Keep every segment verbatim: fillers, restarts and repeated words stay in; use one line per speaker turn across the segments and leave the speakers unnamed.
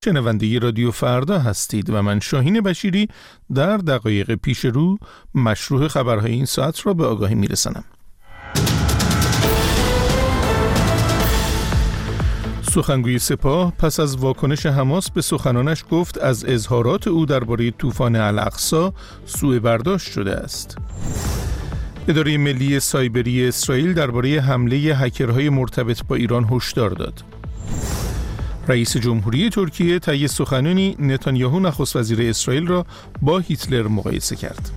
شنونده رادیو فردا هستید و من شاهین بشیری در دقایق پیش رو مشروع خبرهای این ساعت را به آگاهی میرسانم. سخنگوی سپاه پس از واکنش حماس به سخنانش گفت از اظهارات او درباره طوفان الاقصی سوء برداشت شده است. اداره ملی سایبری اسرائیل درباره حمله هکرهای مرتبط با ایران هشدار داد. رئیس جمهوری ترکیه طی سخنانی نتانیاهو نخست وزیر اسرائیل را با هیتلر مقایسه کرد.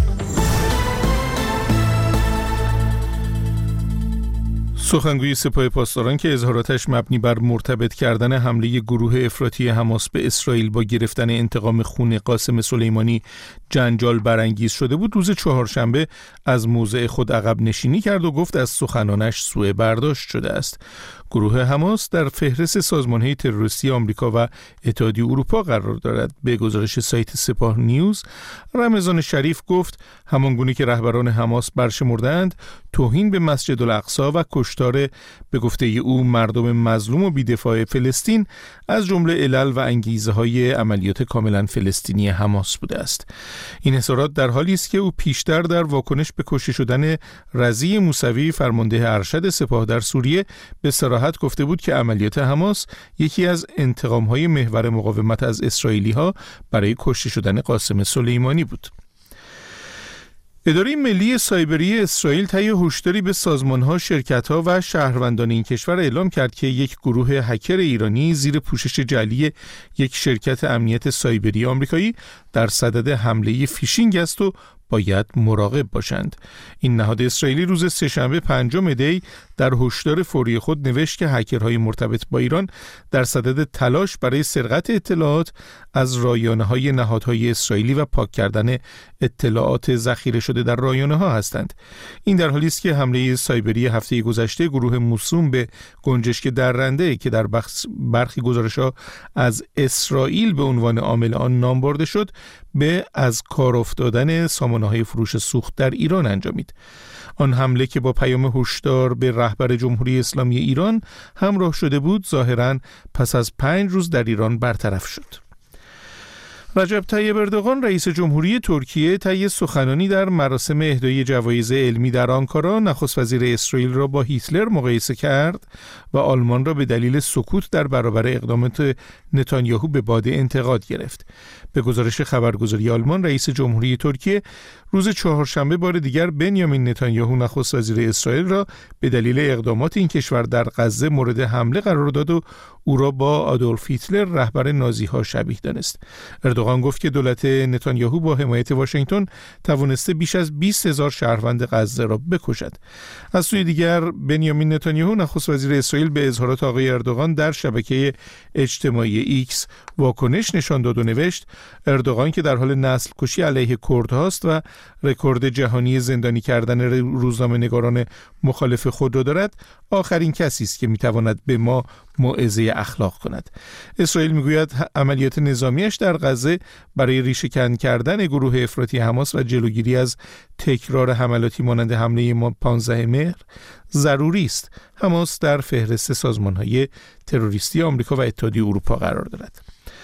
سخنگوی سپاه پاسداران که اظهاراتش مبنی بر مرتبط کردن حمله گروه افراطی حماس به اسرائیل با گرفتن انتقام خون قاسم سلیمانی جنجال برانگیز شده بود، روز چهارشنبه از موضع خود عقب نشینی کرد و گفت از سخنانش سوء برداشت شده است. گروه حماس در فهرست سازمان‌های تروریستی آمریکا و اتحادیه اروپا قرار دارد. به گزارش سایت سپاه نیوز، رمضان شریف گفت همانگونه که رهبران حماس برشمردند توهین به مسجد الاقصی و کشتار به گفته او مردم مظلوم و بی‌دفاع فلسطین از جمله علل و انگیزه‌های عملیات کاملا فلسطینی حماس بوده است. این اظهارات در حالی است که او پیشتر در واکنش به کشته شدن رضی موسوی فرمانده ارشد سپاه در سوریه به صراحت گفته بود که عملیات حماس یکی از انتقام‌های محور مقاومت از اسرائیلی‌ها برای کشته شدن قاسم سلیمانی بود. اداره ملی سایبری اسرائیل طی هشداری به سازمان‌ها، شرکت‌ها و شهروندان این کشور اعلام کرد که یک گروه هکر ایرانی زیر پوشش جعلی یک شرکت امنیت سایبری آمریکایی در صدد حمله فیشینگ است و باید مراقب باشند. این نهاد اسرائیلی روز سه‌شنبه پنجم دی در هشدار فوری خود نوشت که هکرهای مرتبط با ایران در صدد تلاش برای سرقت اطلاعات از رایانه‌های نهادهای اسرائیلی و پاک کردن اطلاعات ذخیره شده در رایانه‌ها هستند. این در حالی است که حمله سایبری هفته گذشته گروه موسوم به گنجشک درنده که در برخی گزارش‌ها از اسرائیل به عنوان عامل آن نام برده شد، به از کار افتادن سامانه‌های فروش سوخت در ایران انجامید. آن حمله که با پیام هشدار به رهبر جمهوری اسلامی ایران همراه شده بود، ظاهراً پس از پنج روز در ایران برطرف شد. رجب طیب اردوغان رئیس جمهوری ترکیه طی سخنانی در مراسم اهدای جوایز علمی در آنکارا نخست وزیر اسرائیل را با هیتلر مقایسه کرد و آلمان را به دلیل سکوت در برابر اقدامات نتانیاهو به باد انتقاد گرفت. به گزارش خبرگزاری آلمان، رئیس جمهوری ترکیه روز چهارشنبه بار دیگر بنیامین نتانیاهو نخست وزیر اسرائیل را به دلیل اقدامات این کشور در غزه مورد حمله قرار داد و او را با آدولف هیتلر رهبر نازی‌ها شبیه دانست. اردوغان گفت که دولت نتانیاهو با حمایت واشنگتن توانسته بیش از بیست هزار شهروند غزه را بکشد. از سوی دیگر بنیامین نتانیاهو نخست وزیر اسرائیل به اظهارات آقای اردوغان در شبکه اجتماعی ایکس واکنش نشان داد و نوشت اردوغان که در حال نسل کشی علیه کردهاست و رکورد جهانی زندانی کردن روزنامه‌نگاران مخالف خود را دارد، آخرین کسی است که میتواند به ما موعظه اخلاق کند. اسرائیل میگوید عملیات نظامیش در غزه برای ریشه‌کن کردن گروه افراطی حماس و جلوگیری از تکرار حملاتی مانند حمله ما پانزدهم مهر ضروری است. حماس در فهرست سازمان‌های تروریستی آمریکا و اتحادیه اروپا قرار دارد.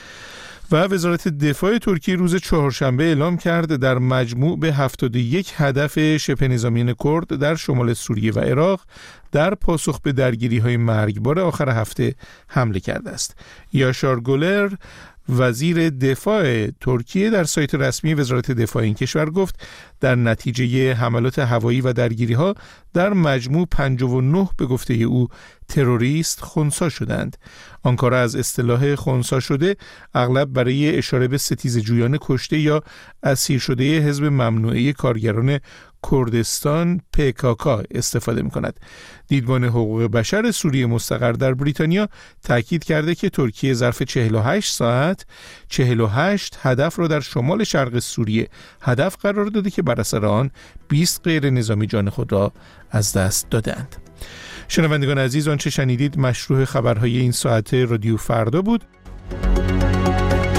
و وزارت دفاع ترکیه روز چهارشنبه اعلام کرد در مجموع به هفتاد و یک هدف شبه نظامیان کرد در شمال سوریه و عراق در پاسخ به درگیری‌های مرگبار آخر هفته حمله کرده است. یاشار گولر وزیر دفاع ترکیه در سایت رسمی وزارت دفاع این کشور گفت در نتیجه حملات هوایی و درگیری‌ها در مجموع پنجاه و نه به گفته او تروریست خنثی شدند. آنکارا از اصطلاح خنثی شده اغلب برای اشاره به ستیزجویان کشته یا اسیر شده حزب ممنوعه کارگران کردستان پیکاکا استفاده می‌کند. دیدبان حقوق بشر سوریه مستقر در بریتانیا تاکید کرده که ترکیه ظرف چهل و هشت ساعت چهل و هشت هدف را در شمال شرق سوریه هدف قرار داده که بر اثر آن بیست غیر نظامی جان خود را از دست دادند. شنوندگان عزیز، آنچه شنیدید مشروع خبرهای این ساعت رادیو فردا بود.